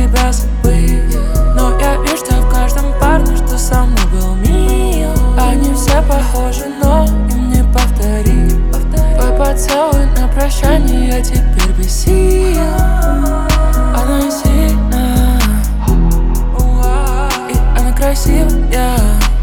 тебя забыть, но я вижу, что в каждом парне, что со мной был мил. Они все похожи, но им не повторить. Твой поцелуй на прощание, я теперь без сил. Она сильна, и она красивая.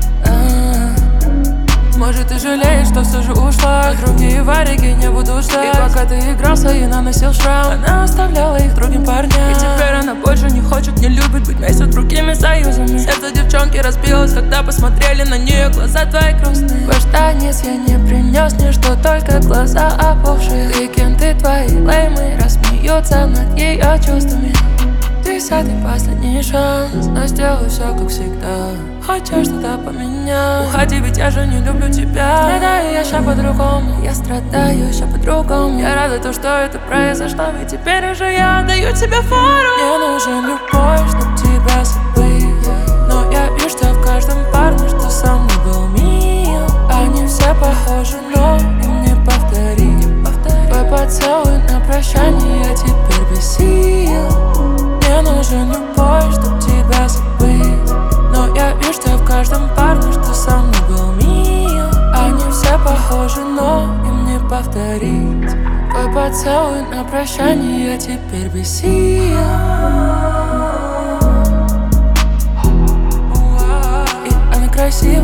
Может, ты жалеешь, что все же ушла, а другие варики не буду ждать. И пока ты игрался и наносил шрам, она оставляла их другим парням. И теперь она больше не хочет, не любит быть вместе с другими союзами. Сердце девчонки разбилось, когда посмотрели на нее. Глаза твои грустные. Ваш танец я не принес ничто, только глаза опухшие. Клиенты твои леймы рассмеются над ее чувствами. Десятый последний шанс, но сделаю все как всегда. Хочешь что-то поменять? Уходи, ведь я же не люблю тебя. Страдаю я ща по-другому, я страдаю ща по-другому. Я рада то, что это произошло, ведь теперь уже я даю тебе фору. Мне нужен любовь, чтоб тебя забыть, но я вижу, что в каждом парне, что со мной был мил. Они все похожи, но им не повторить. Твой поцелуй на прощание, я теперь без сил. Мне нужен любовь, чтоб тебя забыть, но я вижу, что в каждом парне, что со мной был мил. Они все похожи, но им не повторить. Твой поцелуй на прощание, я теперь без сил. И она красивая.